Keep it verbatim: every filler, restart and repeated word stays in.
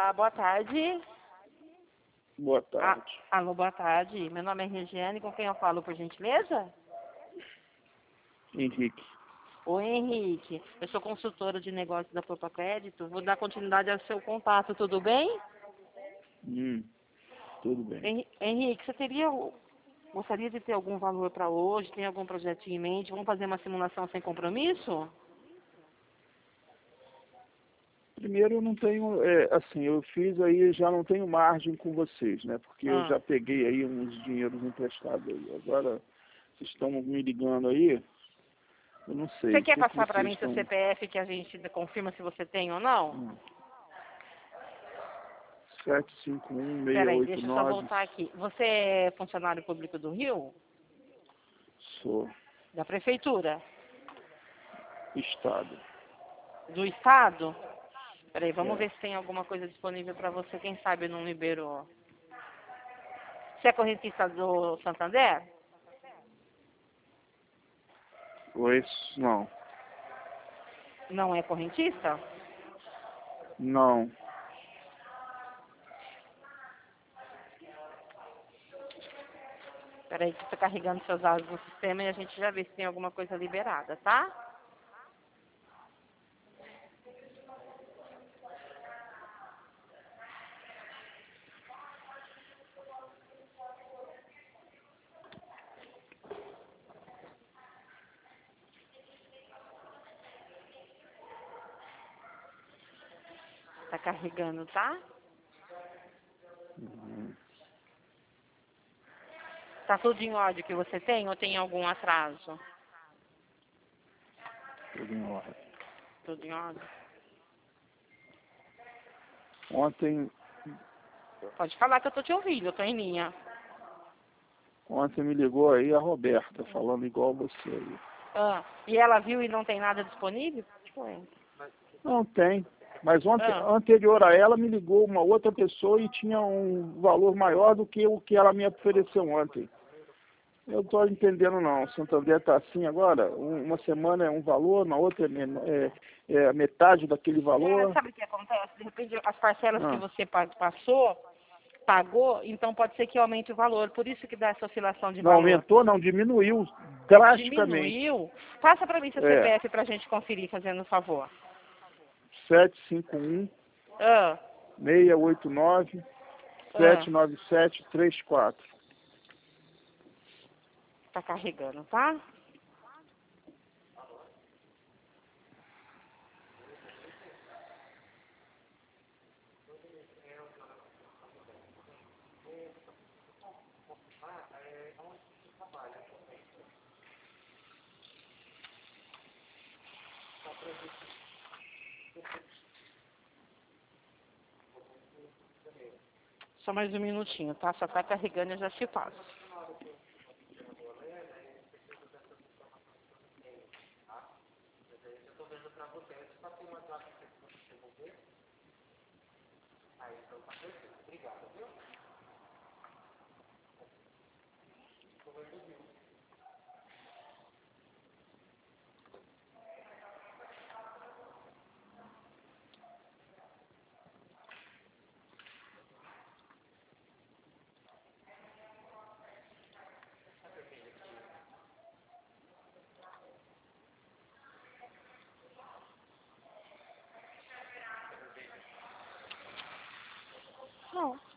Olá, boa tarde. Boa Ah, tarde. alô, boa tarde. Meu nome é Regiane, com quem eu falo, por gentileza? Henrique. Oi, Henrique. Eu sou consultora de negócios da Propa Crédito. Vou dar continuidade ao seu contato, tudo bem? Hum, tudo bem. Hen- Henrique, você teria, gostaria de ter algum valor para hoje? Tem algum projetinho em mente? Vamos fazer uma simulação sem compromisso? Primeiro, eu não tenho, é, assim, eu fiz aí, já não tenho margem com vocês, né? Porque eu Ah. já peguei aí uns dinheiros emprestados aí. Agora, vocês estão me ligando aí, eu não sei. Você O quer que que passar para vocês mim seu estão... C P F que a gente confirma se você tem ou não? Hum. sete cinco um, seis Peraí, oito deixa eu só nove. voltar aqui. Você é funcionário público do Rio? Sou Da prefeitura? Estado. Do estado? Peraí, vamos É. ver se tem alguma coisa disponível para você, quem sabe não liberou. Você é correntista do Santander? Oi, não. Não é correntista? Não. Peraí que eu tô carregando seus dados no sistema e a gente já vê se tem alguma coisa liberada, tá? Tá carregando, tá? Uhum. Tá tudo em ordem que você tem ou tem algum atraso? Tudo em ordem. Tudo em ordem. Ontem, Pode falar que eu tô te ouvindo, eu tô em linha. ontem me ligou aí a Roberta, falando igual você aí. Ah, e ela viu e não tem nada disponível? Foi. Não tem. Mas ontem, Ah, anterior a ela me ligou uma outra pessoa e tinha um valor maior do que o que ela me ofereceu ontem. Eu estou entendendo não. O Santander está assim agora, um- uma semana é um valor, na outra é, men- é, é metade daquele é, valor. sabe o que acontece? De repente as parcelas que Ah, você pa- passou, pagou, então pode ser que aumente o valor. Por isso que dá essa oscilação de não valor. aumentou, não, diminuiu drasticamente. Diminuiu? Passa para mim seu É, C P F para a gente conferir, fazendo um favor. sete cinco um, Ah, seis oito nove, ah, sete nove sete três quatro. tá carregando, tá? Só mais um minutinho, tá? Só tá carregando e eu já te passo. Não.